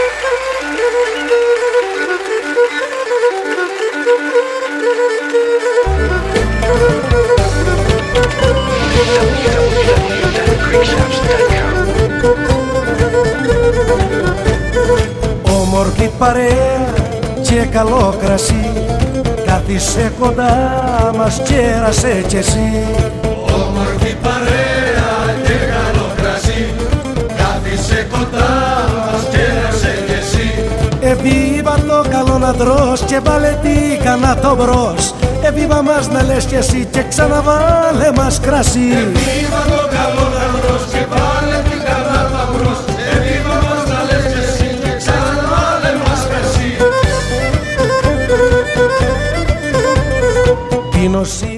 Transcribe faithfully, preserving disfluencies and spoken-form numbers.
Όμορφη παρέα και καλό κρασί, κάθισε κοντά μας, κέρασε κι εσύ. Όμορφη παρέα και καλό κρασί, κάθισε κοντά μας, κέρασε κι εσύ. Εβίβα το καλό να τρως και βάλε τι κανά το μπρος. Εβίβα μας να λες κι εσύ και ξαναβάλε μας κρασί. Εβίβα το καλό να τρως και βάλε τι κανά το μπρος. Εβίβα μας να λες κι εσύ και ξαναβάλε μας κρασί. Πίνωση